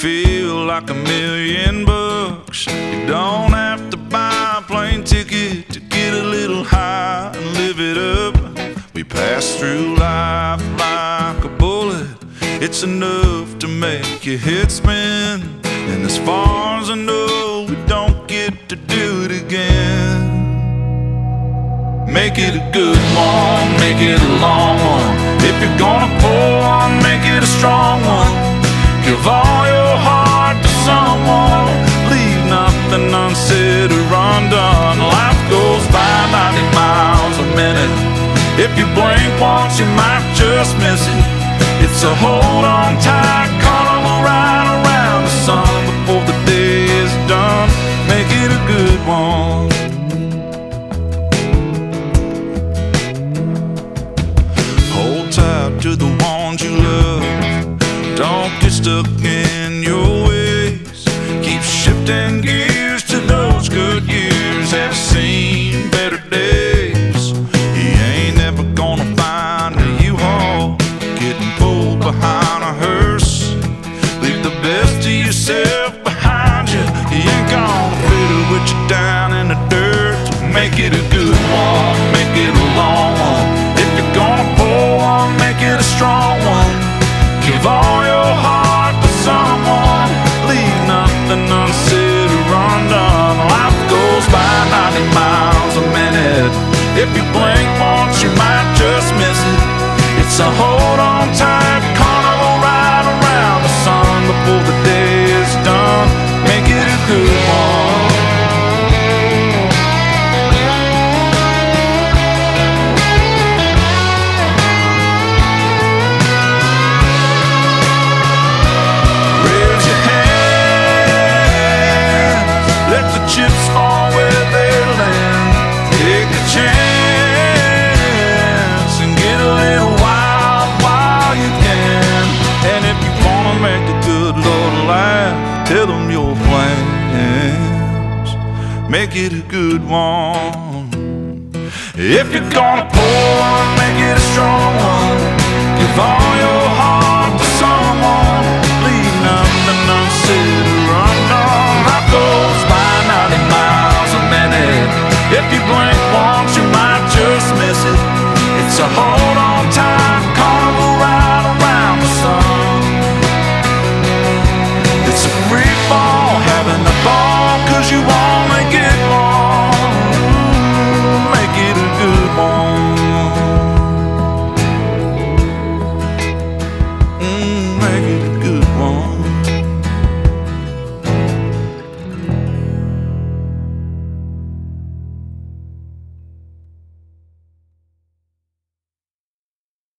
feel like $1,000,000. You don't have to buy a plane ticket to get a little high and live it up. We pass through life like a bullet. It's enough to make your head spin. And as far as I know, we don't get to do it again. Make it a good one, make it a long one. If you're gonna pour one, make it a strong one. Give all your heart to someone. Leave nothing unsaid or undone. Life goes by 90 miles a minute. If you blink once, you might just miss it. It's a hold on tight carnival ride around the sun before the day is done. Make it a good one. Hold tight to the ones you love. Don't get stuck in your ways. Keep shifting gears to those good years. Have seen better days. You ain't never gonna find a U-Haul getting pulled behind a hearse. Leave the best of yourself behind you. You ain't gonna fiddle with you down in the dirt. Make it a good one, make it a long one. If you're gonna pour one, make it a strong one. Give all your heart to someone. Leave nothing unsaid or undone. Life goes by 90 miles a minute. If you blink once, you might just miss it. It's a hold on tight carnival ride around the sun before the day is done. Make it a good one. Raise your hands, let the chips fall where they land. Take a chance and get a little wild while you can. And if you wanna make a good Lord laugh, tell them your plans. Make it a good one. If you're gonna pour one, make it a strong one. Give all your heart to someone. Leave nothing unsaid or undone. Life goes by 90 miles a minute. If you blink once, you might just miss it. It's a hold on tight carnival ride around the sun. It's a free fall, having a ball, 'cause you only get one. Make it a good one. Make it a